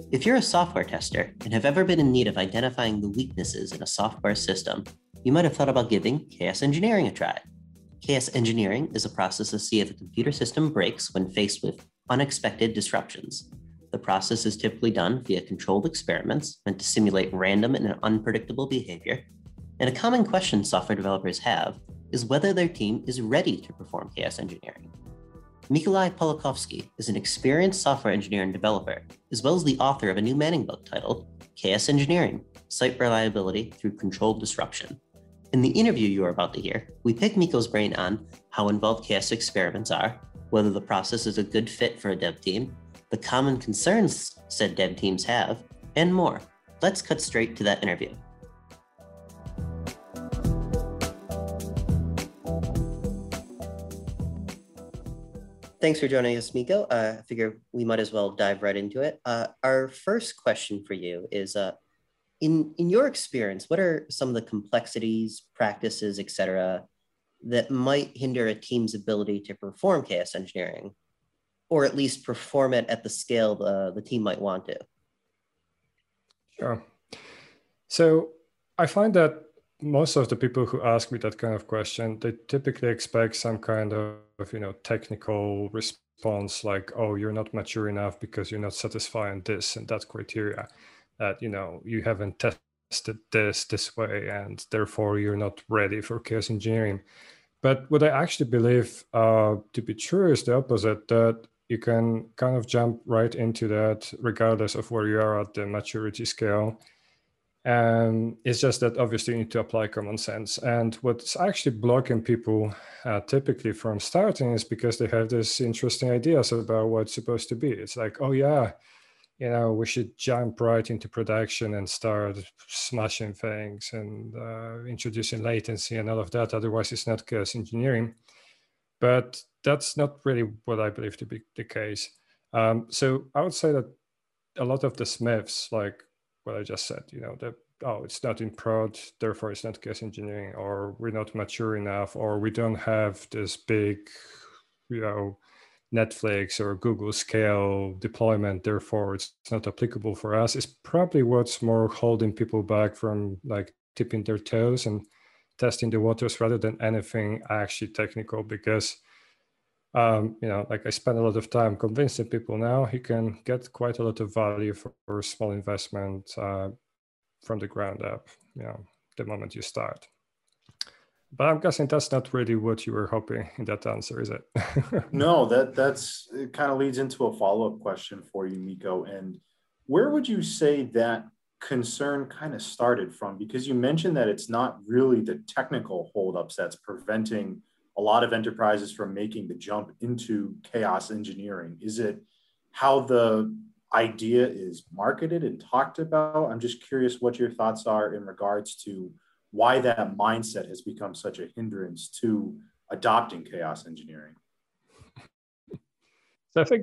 If you're a software tester and have ever been in need of identifying the weaknesses in a software system, you might have thought about giving chaos engineering a try. Chaos engineering is a process to see if a computer system breaks when faced with unexpected disruptions. The process is typically done via controlled experiments meant to simulate random and unpredictable behavior. And a common question software developers have is whether their team is ready to perform chaos engineering. Mikolai Polakovsky is an experienced software engineer and developer, as well as the author of a new Manning book titled Chaos Engineering: Site Reliability Through Controlled Disruption. In the interview you are about to hear, we pick Miko's brain on how involved chaos experiments are, whether the process is a good fit for a dev team, the common concerns said dev teams have, and more. Let's cut straight to that interview. Thanks for joining us, Miko. I figure we might as well dive right into it. Our first question for you is, in your experience, what are some of the complexities, practices, et cetera, that might hinder a team's ability to perform chaos engineering, or at least perform it at the scale the team might want to? Sure. So I find that most of the people who ask me that kind of question, they typically expect some kind of technical response like, oh, you're not mature enough because you're not satisfying this and that criteria, that you haven't tested this way and therefore you're not ready for chaos engineering. But what I actually believe to be true is the opposite, that you can kind of jump right into that regardless of where you are at the maturity scale. And it's just that obviously you need to apply common sense. And what's actually blocking people typically from starting is because they have these interesting ideas about what it's supposed to be. It's like, oh yeah, we should jump right into production and start smashing things and introducing latency and all of that. Otherwise, it's not chaos engineering. But that's not really what I believe to be the case. So I would say that a lot of the myths, like what I just said, that, oh, it's not in prod, therefore it's not chaos engineering, or we're not mature enough, or we don't have this big, Netflix or Google scale deployment, therefore it's not applicable for us, is probably what's more holding people back from like tipping their toes and testing the waters rather than anything actually technical. Because like I spend a lot of time convincing people now you can get quite a lot of value for a small investment from the ground up, the moment you start. But I'm guessing that's not really what you were hoping in that answer, is it? No, it kind of leads into a follow-up question for you, Miko. And where would you say that concern kind of started from? Because you mentioned that it's not really the technical holdups that's preventing a lot of enterprises from making the jump into chaos engineering. Is it how the idea is marketed and talked about? I'm just curious what your thoughts are in regards to why that mindset has become such a hindrance to adopting chaos engineering. So I think,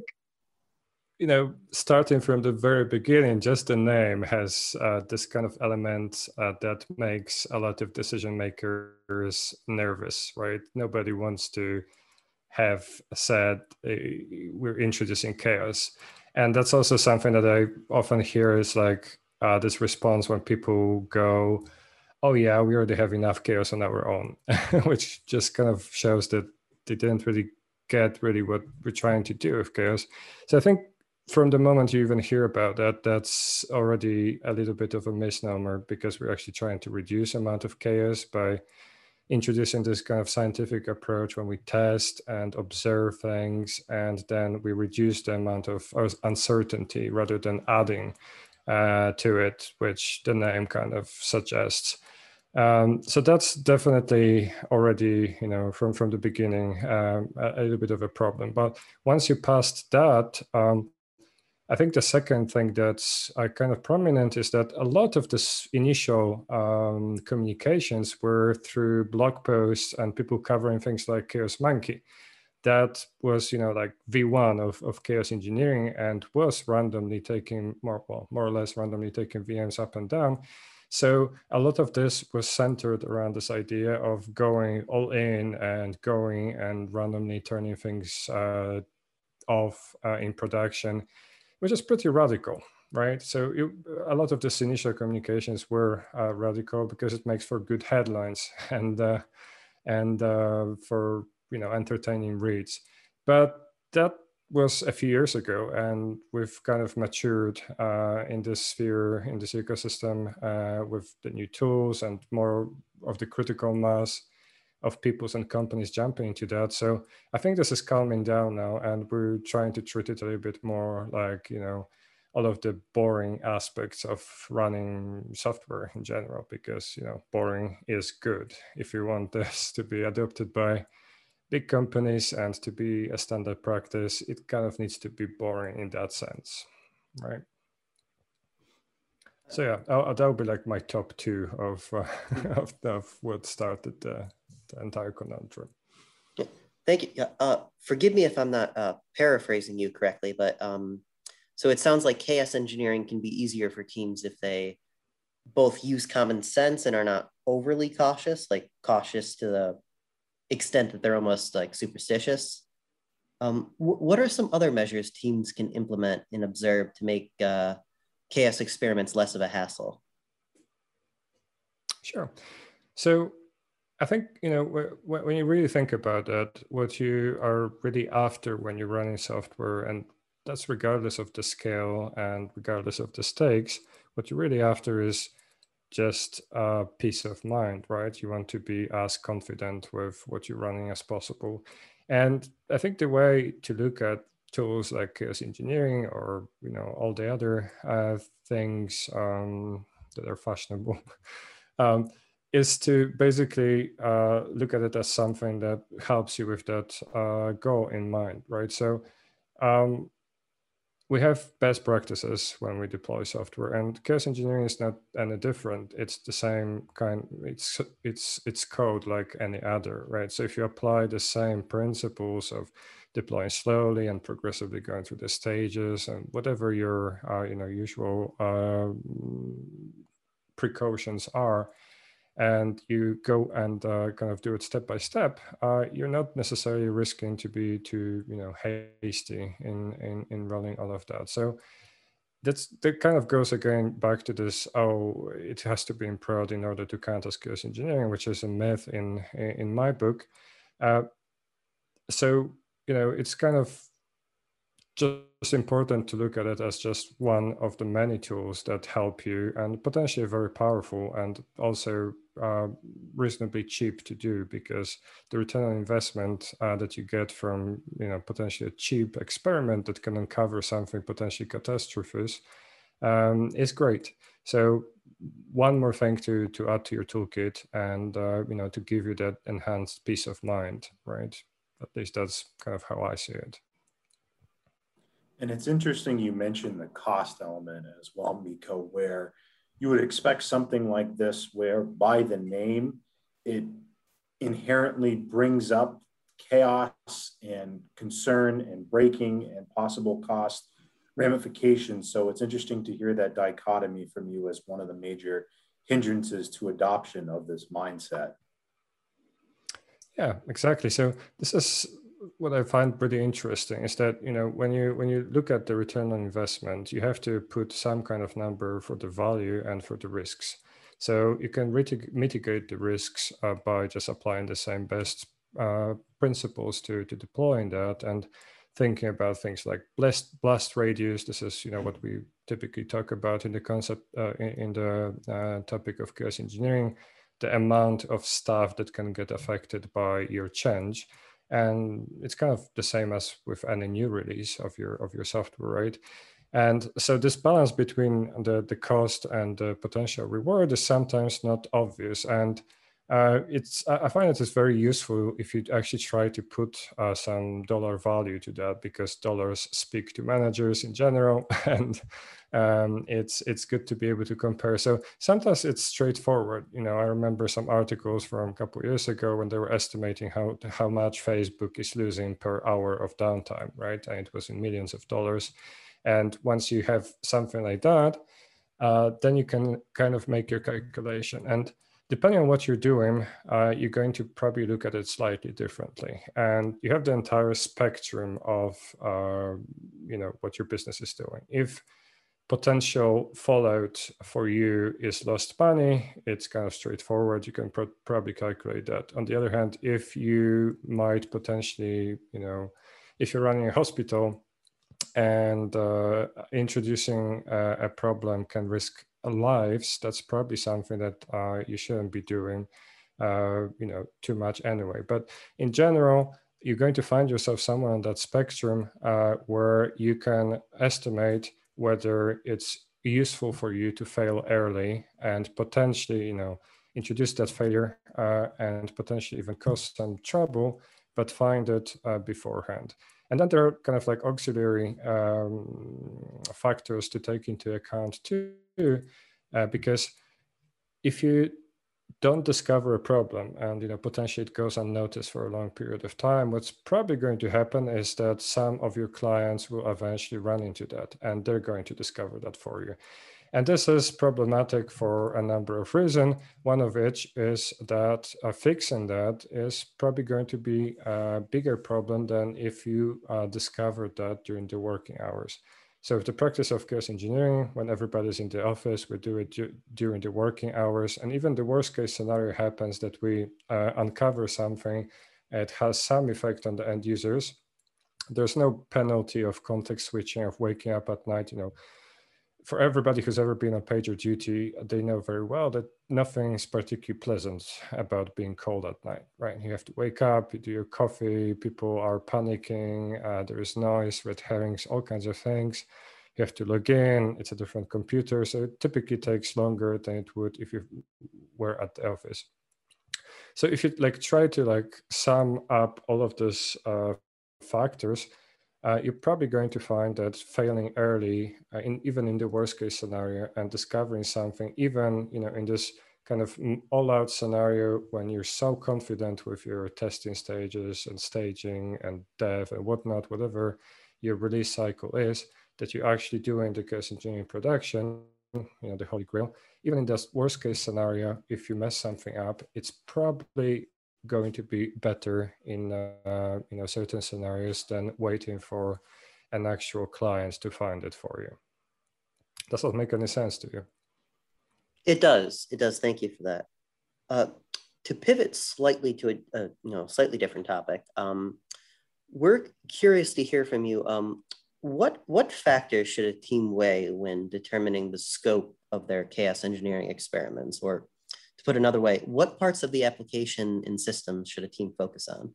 starting from the very beginning, just the name has this kind of element that makes a lot of decision makers nervous, right? Nobody wants to have said, we're introducing chaos. And that's also something that I often hear is like this response when people go, oh yeah, we already have enough chaos on our own, which just kind of shows that they didn't really get what we're trying to do with chaos. So I think from the moment you even hear about that, that's already a little bit of a misnomer, because we're actually trying to reduce the amount of chaos by introducing this kind of scientific approach when we test and observe things, and then we reduce the amount of uncertainty rather than adding to it, which the name kind of suggests. So that's definitely already, from the beginning, a little bit of a problem. But once you passed that, I think the second thing that's kind of prominent is that a lot of this initial communications were through blog posts and people covering things like Chaos Monkey. That was, like V1 of chaos engineering, and was randomly taking more or less randomly taking VMs up and down. So a lot of this was centered around this idea of going all in and going and randomly turning things off in production, which is pretty radical. right? So a lot of this initial communications were radical because it makes for good headlines and for entertaining reads. But that was a few years ago, and we've kind of matured in this sphere, in this ecosystem, with the new tools and more of the critical mass of peoples and companies jumping into that. So I think this is calming down now, and we're trying to treat it a little bit more like, all of the boring aspects of running software in general, because, boring is good. If you want this to be adopted by big companies and to be a standard practice, it kind of needs to be boring in that sense, right? So yeah, that would be like my top two of of what started the entire conundrum. Thank you. Forgive me if I'm not paraphrasing you correctly, but so it sounds like chaos engineering can be easier for teams if they both use common sense and are not overly cautious, like cautious to the extent that they're almost like superstitious. What are some other measures teams can implement and observe to make chaos experiments less of a hassle? Sure. So I think, when you really think about that, what you are really after when you're running software, and that's regardless of the scale and regardless of the stakes, what you're really after is just peace of mind, right? You want to be as confident with what you're running as possible. And I think the way to look at tools like chaos engineering or, all the other things that are fashionable is to basically look at it as something that helps you with that goal in mind, right? So we have best practices when we deploy software, and chaos engineering is not any different. It's the same kind. It's code like any other, right? So if you apply the same principles of deploying slowly and progressively going through the stages and whatever your usual precautions are, and you go and kind of do it step by step, you're not necessarily risking to be too hasty in running all of that. So that kind of goes again back to this, it has to be in prod in order to count as chaos engineering, which is a myth in my book. So it's kind of just important to look at it as just one of the many tools that help you, and potentially very powerful, and also reasonably cheap to do, because the return on investment that you get from potentially a cheap experiment that can uncover something potentially catastrophic is great. So one more thing to add to your toolkit, and to give you that enhanced peace of mind, right? At least that's kind of how I see it. And it's interesting you mentioned the cost element as well, Mikko, where you would expect something like this, where by the name, it inherently brings up chaos and concern and breaking and possible cost ramifications. So it's interesting to hear that dichotomy from you as one of the major hindrances to adoption of this mindset. Yeah, exactly. So this is what I find pretty interesting, is that when you look at the return on investment, you have to put some kind of number for the value and for the risks. So you can mitigate the risks by just applying the same best principles to deploying that, and thinking about things like blast radius. This is what we typically talk about in the concept in the topic of chaos engineering, the amount of stuff that can get affected by your change. And it's kind of the same as with any new release of your software, right? And so this balance between the cost and the potential reward is sometimes not obvious. And I find it is very useful if you actually try to put some dollar value to that, because dollars speak to managers in general, and it's good to be able to compare. So sometimes it's straightforward. I remember some articles from a couple of years ago when they were estimating how much Facebook is losing per hour of downtime, right? And it was in millions of dollars. And once you have something like that, then you can kind of make your calculation. And depending on what you're doing, you're going to probably look at it slightly differently. And you have the entire spectrum of what your business is doing. If potential fallout for you is lost money. It's kind of straightforward. You can probably calculate that. On the other hand, if you might potentially, if you're running a hospital and introducing a problem can risk lives, that's probably something that you shouldn't be doing, too much anyway. But in general, you're going to find yourself somewhere on that spectrum where you can estimate whether it's useful for you to fail early and potentially, introduce that failure and potentially even cause some trouble, but find it beforehand. And then there are kind of like auxiliary factors to take into account too, because if you don't discover a problem and potentially it goes unnoticed for a long period of time, what's probably going to happen is that some of your clients will eventually run into that and they're going to discover that for you. And this is problematic for a number of reasons, one of which is that fixing that is probably going to be a bigger problem than if you discovered that during the working hours. So if the practice of chaos engineering, when everybody's in the office, we do it during the working hours, and even the worst case scenario happens that we uncover something, it has some effect on the end users. There's no penalty of context switching, of waking up at night, For everybody who's ever been on pager duty, they know very well that nothing is particularly pleasant about being called at night, right? You have to wake up, you do your coffee, people are panicking, there is noise, red herrings, all kinds of things. You have to log in, it's a different computer, so it typically takes longer than it would if you were at the office. So if you try to sum up all of these factors, you're probably going to find that failing early, even in the worst case scenario, and discovering something, even in this kind of all-out scenario when you're so confident with your testing stages and staging and dev and whatnot, whatever your release cycle is, that you're actually doing the chaos engineering production, the holy grail. Even in this worst case scenario, if you mess something up, it's probably going to be better in certain scenarios than waiting for an actual client to find it for you. Does that make any sense to you? It does. It does. Thank you for that. To pivot slightly to a slightly different topic, we're curious to hear from you. What factors should a team weigh when determining the scope of their chaos engineering experiments? Or to put another way, what parts of the application and systems should a team focus on?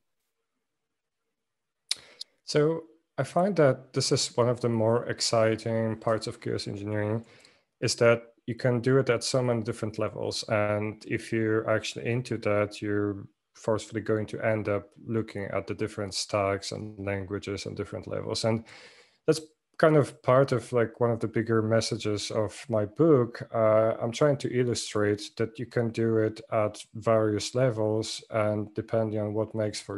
So I find that this is one of the more exciting parts of chaos engineering, is that you can do it at so many different levels. And if you're actually into that, you're forcefully going to end up looking at the different stacks and languages and different levels. And that's kind of part of one of the bigger messages of my book. I'm trying to illustrate that you can do it at various levels, and depending on what makes sense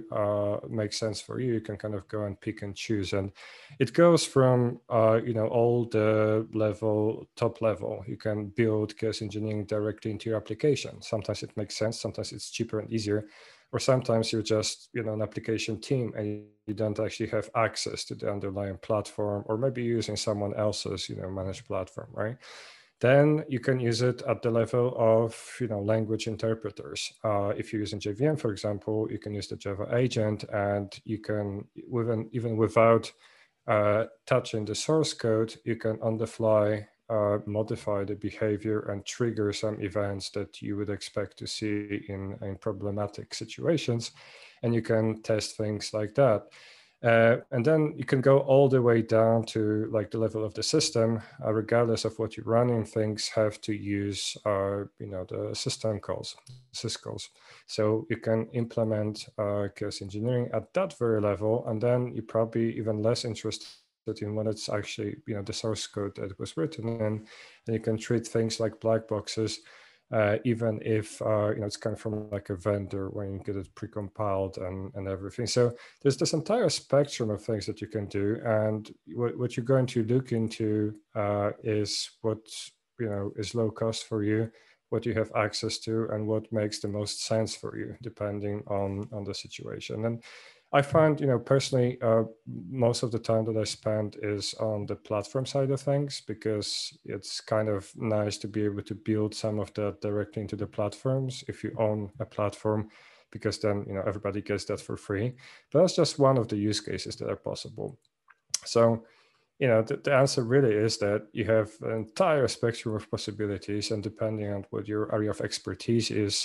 for you, you can kind of go and pick and choose. And it goes from all the top level. You can build chaos engineering directly into your application. Sometimes it makes sense, sometimes it's cheaper and easier. Or sometimes you're just, an application team and you don't actually have access to the underlying platform, or maybe using someone else's, managed platform, right? Then you can use it at the level of, language interpreters. If you're using JVM, for example, you can use the Java agent, and you can, even without touching the source code, you can on the fly modify the behavior and trigger some events that you would expect to see in problematic situations. And you can test things like that. And then you can go all the way down to the level of the system, regardless of what you're running. Things have to use, the system calls, syscalls. So you can implement chaos engineering at that very level, and then you're probably even less interested in when it's actually, the source code that was written in, and you can treat things like black boxes, even if, it's kind of from a vendor when you get it precompiled and everything. So there's this entire spectrum of things that you can do. And what you're going to look into is what, is low cost for you, what you have access to, and what makes the most sense for you, depending on the situation. And I find, personally, most of the time that I spend is on the platform side of things, because it's kind of nice to be able to build some of that directly into the platforms if you own a platform, because then, everybody gets that for free. But that's just one of the use cases that are possible. So, the answer really is that you have an entire spectrum of possibilities, and depending on what your area of expertise is,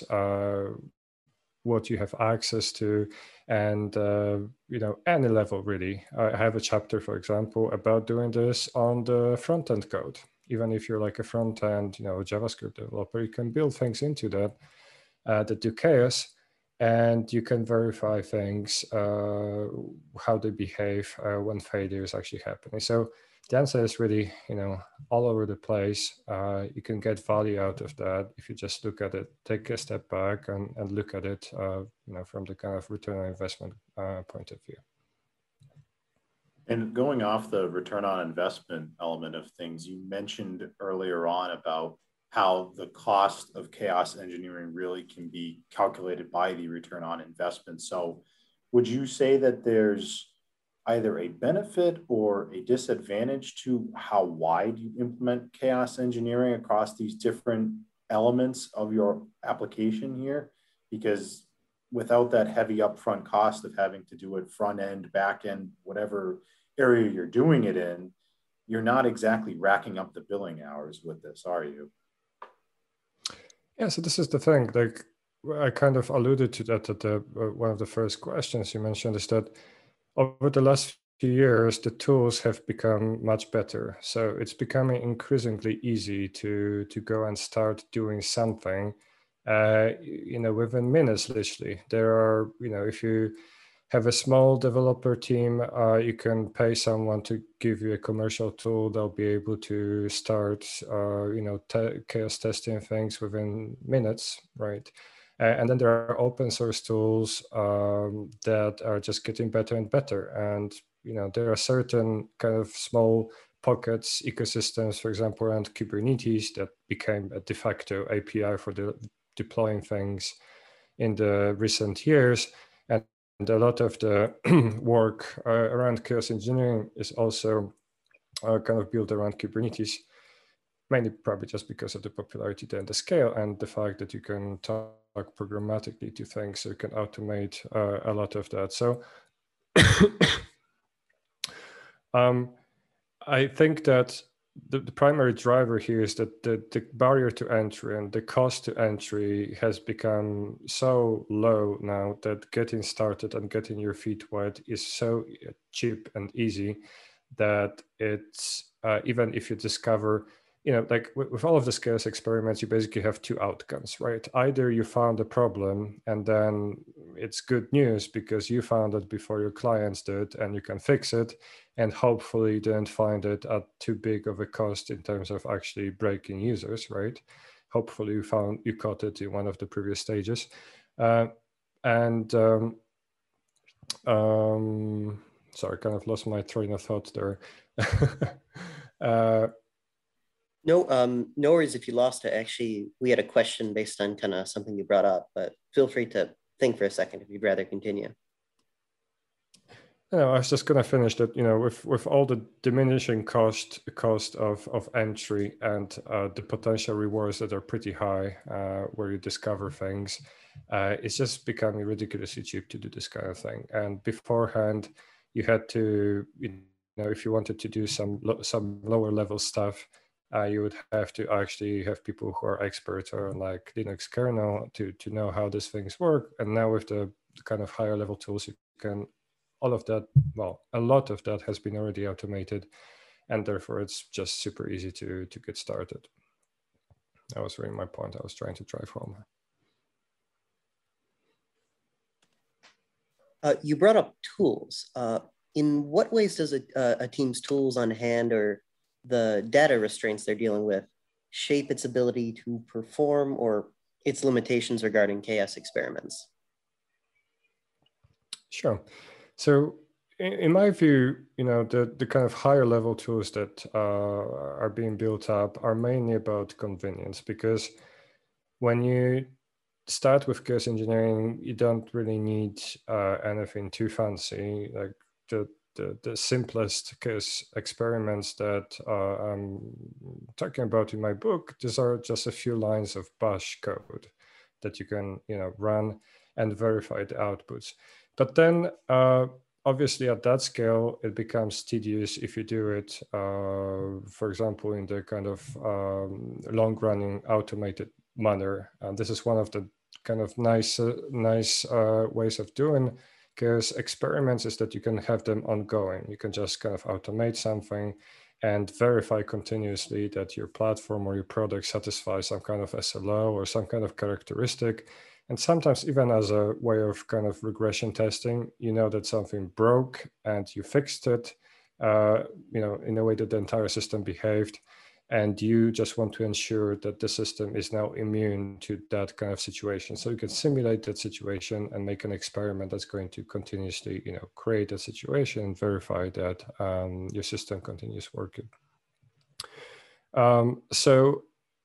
what you have access to, and any level really. I have a chapter, for example, about doing this on the front-end code. Even if you're like a front-end, JavaScript developer, you can build things into that do chaos, and you can verify things, how they behave when failure is actually happening. So the answer is really, all over the place. You can get value out of that if you just look at it, take a step back and look at it, from the kind of return on investment point of view. And going off the return on investment element of things, you mentioned earlier on about how the cost of chaos engineering really can be calculated by the return on investment. So would you say that there's either a benefit or a disadvantage to how wide you implement chaos engineering across these different elements of your application here? Because without that heavy upfront cost of having to do it front end, back end, whatever area you're doing it in, you're not exactly racking up the billing hours with this, are you? Yeah, so this is the thing. Like, I kind of alluded to that at one of the first questions you mentioned, is that over the last few years, the tools have become much better. So it's becoming increasingly easy to go and start doing something, within minutes, literally. There are, if you have a small developer team, you can pay someone to give you a commercial tool. They'll be able to start, chaos testing things within minutes, right? And then there are open source tools that are just getting better and better. And, there are certain kind of small pockets, ecosystems, for example, around Kubernetes that became a de facto API for deploying things in the recent years. And a lot of the work around chaos engineering is also kind of built around Kubernetes, mainly probably just because of the popularity and the scale and the fact that you can talk programmatically to things, so you can automate a lot of that. So I think that the primary driver here is that the barrier to entry and the cost to entry has become so low now that getting started and getting your feet wet is so cheap and easy that it's, even if you discover, like with all of the chaos experiments, you basically have two outcomes, right? Either you found a problem and then it's good news because you found it before your clients did and you can fix it, and hopefully you didn't find it at too big of a cost in terms of actually breaking users, right? Hopefully you caught it in one of the previous stages. Sorry, kind of lost my train of thought there. No worries if you lost it. Actually, we had a question based on kind of something you brought up, but feel free to think for a second if you'd rather continue. No, I was just going to finish that, with all the diminishing cost of entry and the potential rewards that are pretty high, where you discover things, it's just becoming ridiculously cheap to do this kind of thing. And beforehand, you had to, if you wanted to do some lower level stuff, you would have to actually have people who are experts on like Linux kernel to know how these things work. And now with the kind of higher level tools, you can, all of that, well, a lot of that has been already automated, and therefore it's just super easy to get started. That was really my point I was trying to drive home. You brought up tools. In what ways does a team's tools on hand or the data restraints they're dealing with shape its ability to perform or its limitations regarding chaos experiments? Sure. So in my view, the kind of higher level tools that are being built up are mainly about convenience, because when you start with chaos engineering, you don't really need anything too fancy. Like the simplest chaos experiments that I'm talking about in my book, these are just a few lines of bash code that you can, run and verify the outputs. But then obviously at that scale, it becomes tedious if you do it, for example, in the kind of long-running automated manner. And this is one of the kind of nice ways of doing chaos experiments, is that you can have them ongoing. You can just kind of automate something and verify continuously that your platform or your product satisfies some kind of SLO or some kind of characteristic. And sometimes even as a way of kind of regression testing, that something broke and you fixed it, in a way that the entire system behaved. And you just want to ensure that the system is now immune to that kind of situation. So you can simulate that situation and make an experiment that's going to continuously, create a situation and verify that your system continues working. So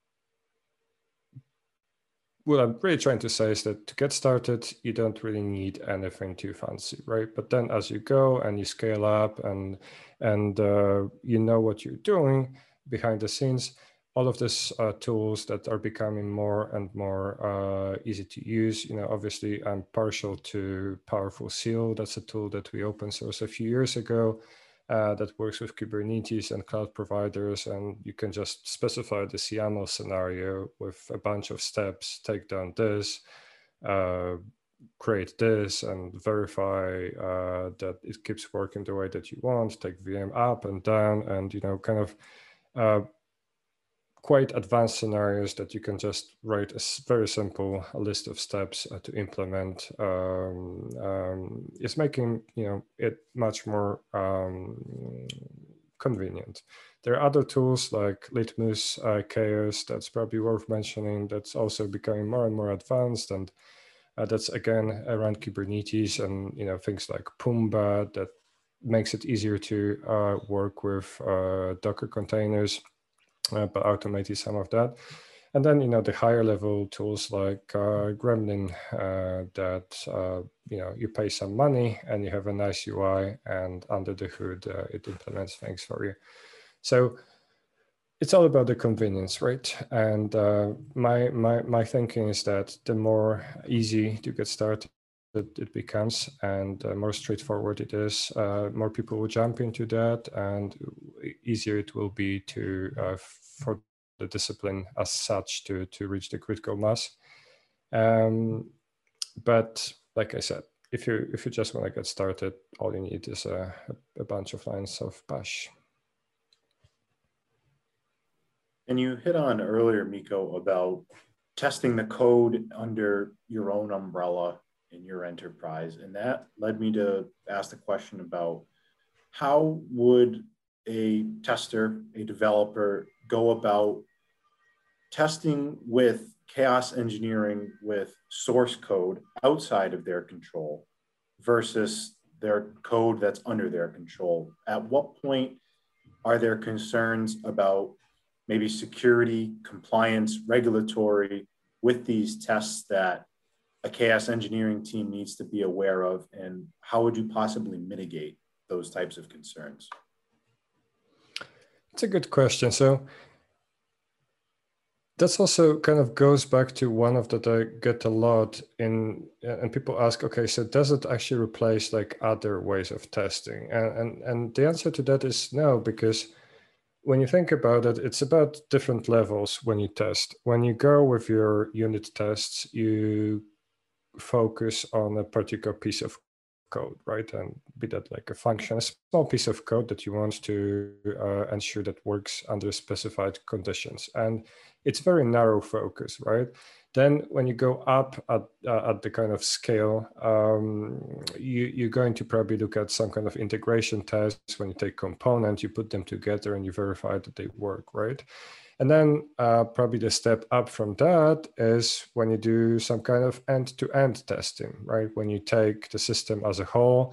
what I'm really trying to say is that to get started, you don't really need anything too fancy, right? But then as you go and you scale up and you know what you're doing behind the scenes, all of these tools that are becoming more and more easy to use. Obviously I'm partial to Powerful Seal. That's a tool that we open sourced a few years ago that works with Kubernetes and cloud providers. And you can just specify the YAML scenario with a bunch of steps, take down this, create this, and verify that it keeps working the way that you want, take VM up and down, and, kind of quite advanced scenarios that you can just write a very simple list of steps to implement. Is making it much more convenient. There are other tools like Litmus Chaos that's probably worth mentioning. That's also becoming more and more advanced, and that's again around Kubernetes and things like Pumbaa that makes it easier to work with Docker containers. But automating some of that. And then, the higher level tools like Gremlin that, you pay some money and you have a nice UI, and under the hood, it implements things for you. So it's all about the convenience, right? And my thinking is that the more easy to get started it becomes, and more straightforward it is, more people will jump into that, and easier it will be to for the discipline as such to reach the critical mass. But like I said, if you just want to get started, all you need is a bunch of lines of bash. And you hit on earlier, Mikko, about testing the code under your own umbrella in your enterprise. And that led me to ask the question about how would a tester, a developer, go about testing with chaos engineering with source code outside of their control versus their code that's under their control? At what point are there concerns about maybe security, compliance, regulatory with these tests that a chaos engineering team needs to be aware of, and how would you possibly mitigate those types of concerns? It's a good question. So that's also kind of goes back to one of that I get a lot in, and people ask, okay, so does it actually replace like other ways of testing? And the answer to that is no, because when you think about it, it's about different levels when you test. When you go with your unit tests, you focus on a particular piece of code, right? And be that like a function, a small piece of code that you want to ensure that works under specified conditions. And it's very narrow focus, right? Then when you go up at the kind of scale, you're going to probably look at some kind of integration tests. When you take components, you put them together and you verify that they work, right? And then probably the step up from that is when you do some kind of end-to-end testing, right? When you take the system as a whole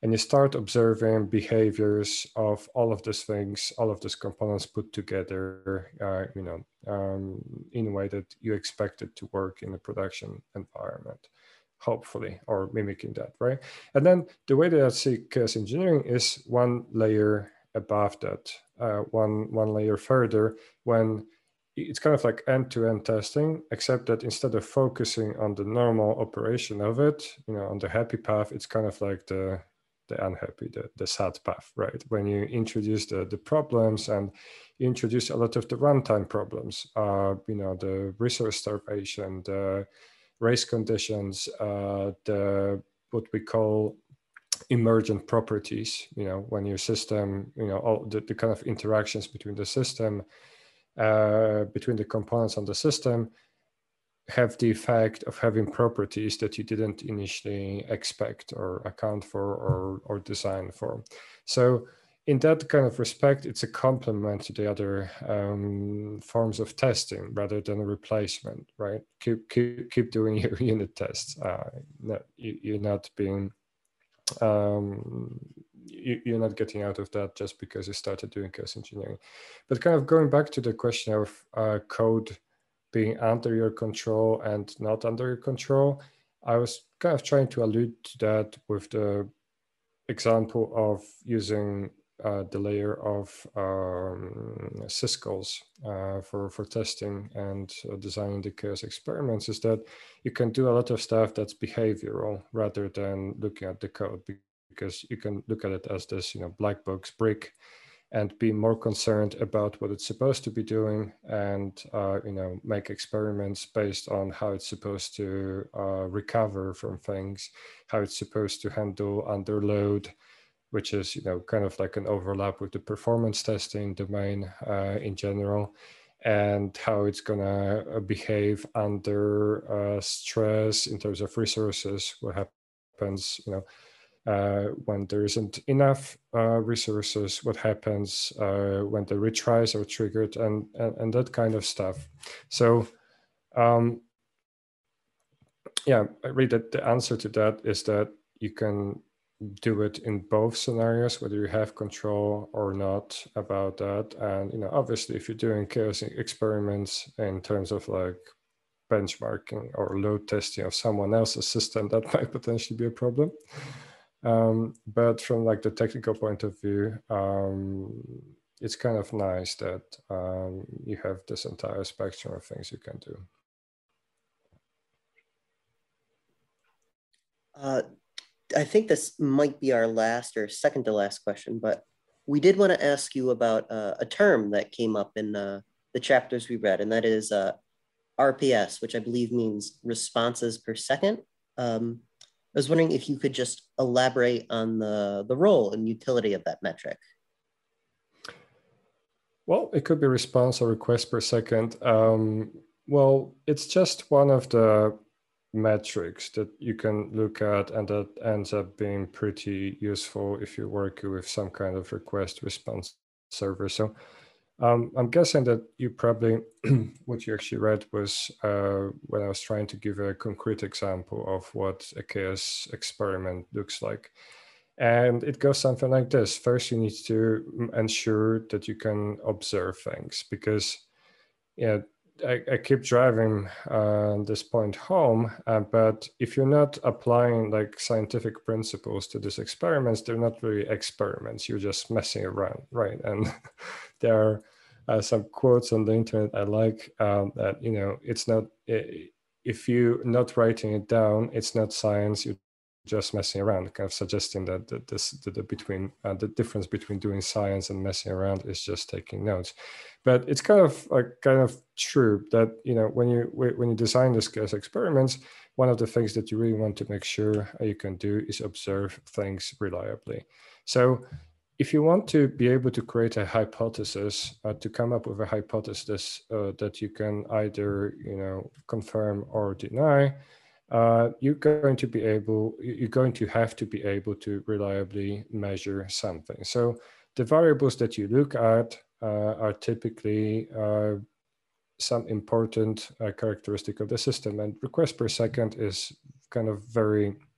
and you start observing behaviors of all of these things, all of these components put together, in a way that you expect it to work in a production environment, hopefully, or mimicking that, right? And then the way that I see chaos engineering is one layer above that, one layer further, when it's kind of like end-to-end testing, except that instead of focusing on the normal operation of it, on the happy path, it's kind of like the unhappy, the sad path, right? When you introduce the problems, and you introduce a lot of the runtime problems, the resource starvation, the race conditions, the what we call emergent properties, when your system, all the kind of interactions between the system, between the components on the system, have the effect of having properties that you didn't initially expect or account for or design for. So in that kind of respect, it's a complement to the other forms of testing rather than a replacement, right? Keep doing your unit tests. You're not being you're not getting out of that just because you started doing chaos engineering. But kind of going back to the question of code being under your control and not under your control, I was kind of trying to allude to that with the example of using the layer of syscalls for testing and designing the chaos experiments, is that you can do a lot of stuff that's behavioral rather than looking at the code, because you can look at it as this black box brick and be more concerned about what it's supposed to be doing, and make experiments based on how it's supposed to recover from things, how it's supposed to handle under load, which is kind of like an overlap with the performance testing domain in general, and how it's gonna behave under stress in terms of resources, what happens when there isn't enough resources, what happens when the retries are triggered, and that kind of stuff. So yeah, I read that the answer to that is that you can do it in both scenarios, whether you have control or not about that. And obviously, if you're doing chaos experiments in terms of like benchmarking or load testing of someone else's system, that might potentially be a problem. But from like the technical point of view, it's kind of nice that you have this entire spectrum of things you can do. I think this might be our last or second to last question, but we did want to ask you about a term that came up in the chapters we read, and that is RPS, which I believe means responses per second. I was wondering if you could just elaborate on the role and utility of that metric. Well, it could be response or request per second. Well, it's just one of the metrics that you can look at, and that ends up being pretty useful if you work with some kind of request response server. So I'm guessing that you probably, what you actually read was when I was trying to give a concrete example of what a chaos experiment looks like. And it goes something like this. First, you need to ensure that you can observe things, because I keep driving this point home, but if you're not applying like scientific principles to these experiments, they're not really experiments. You're just messing around, right? And there are some quotes on the internet I like that it's not, if you're not writing it down, it's not science. You're just messing around, kind of suggesting that the difference between doing science and messing around is just taking notes. But it's kind of true that when you design these chaos experiments, one of the things that you really want to make sure you can do is observe things reliably. So if you want to be able to create a hypothesis, to come up with a hypothesis that you can either confirm or deny, you're going to have to be able to reliably measure something. So the variables that you look at are typically some important characteristic of the system, and request per second is kind of very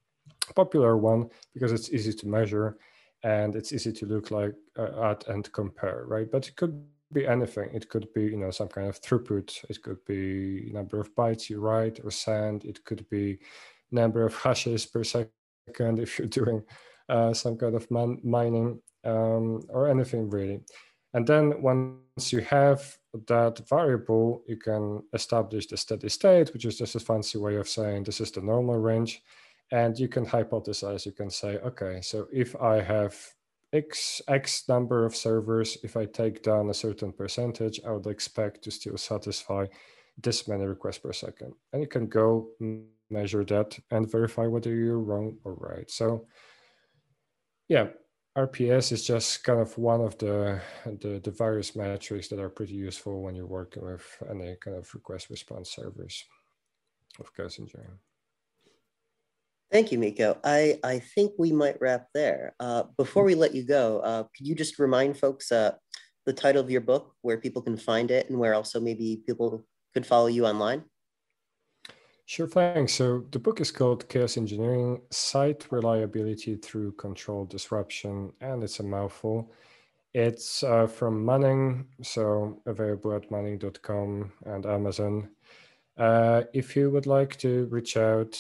popular one because it's easy to measure and it's easy to look like at and compare, right? But it could be anything. It could be, some kind of throughput. It could be number of bytes you write or send. It could be number of hashes per second if you're doing some kind of mining or anything really. And then once you have that variable, you can establish the steady state, which is just a fancy way of saying this is the normal range. And you can hypothesize, you can say, okay, so if I have X number of servers, if I take down a certain percentage, I would expect to still satisfy this many requests per second. And you can go measure that and verify whether you're wrong or right. So yeah, RPS is just kind of one of the various metrics that are pretty useful when you're working with any kind of request response servers of Chaos Engineering. Thank you, Mikko. I think we might wrap there. Before we let you go, could you just remind folks the title of your book, where people can find it, and where also maybe people could follow you online? Sure thing. So the book is called Chaos Engineering, Site Reliability Through Controlled Disruption, and it's a mouthful. It's from Manning, so available at manning.com and Amazon. If you would like to reach out,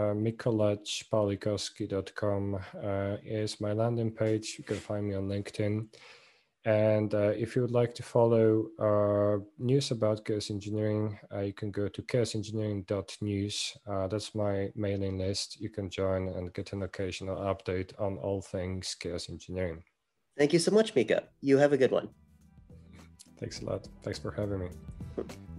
mikołaj.pawlikowski.com is my landing page. You can find me on LinkedIn. And if you would like to follow news about Chaos Engineering, you can go to chaosengineering.news. That's my mailing list. You can join and get an occasional update on all things Chaos Engineering. Thank you so much, Mikko. You have a good one. Thanks a lot. Thanks for having me.